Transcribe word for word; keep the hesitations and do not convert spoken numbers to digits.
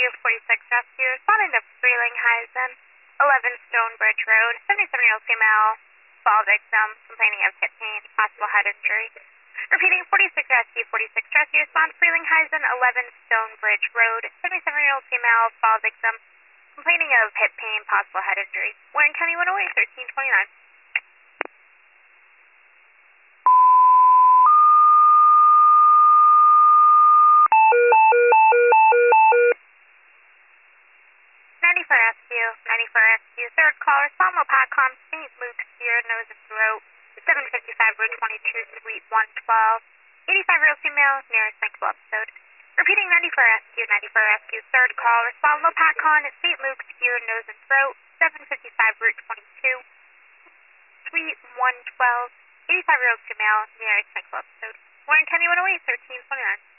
Rescue, forty-six Rescue, responding to Frelinghuysen, eleven Stonebridge Road, seventy-seven-year-old female, fall victim, complaining of hip pain, possible head injury. Repeating, forty-six Rescue, forty-six Rescue, respond to Frelinghuysen, eleven Stonebridge Road, seventy-seven-year-old female, fall victim, complaining of hip pain, possible head injury. Warren County one oh eight, thirteen twenty-nine. ninety-four Rescue, ninety-four Rescue, third call, respond Lopatcon, Saint Luke's ear, nose and throat, seven fifty-five Route twenty-two, Suite one twelve, eighty-five-year-old female, nearest mental episode. Repeating, ninety-four Rescue, ninety-four Rescue, third call, respond Lopatcon, Saint Luke's ear, nose and throat, seven fifty-five Route twenty-two, Suite one twelve, eighty-five-year-old female, nearest mental episode. Warren County one oh eight, thirteen twenty-nine.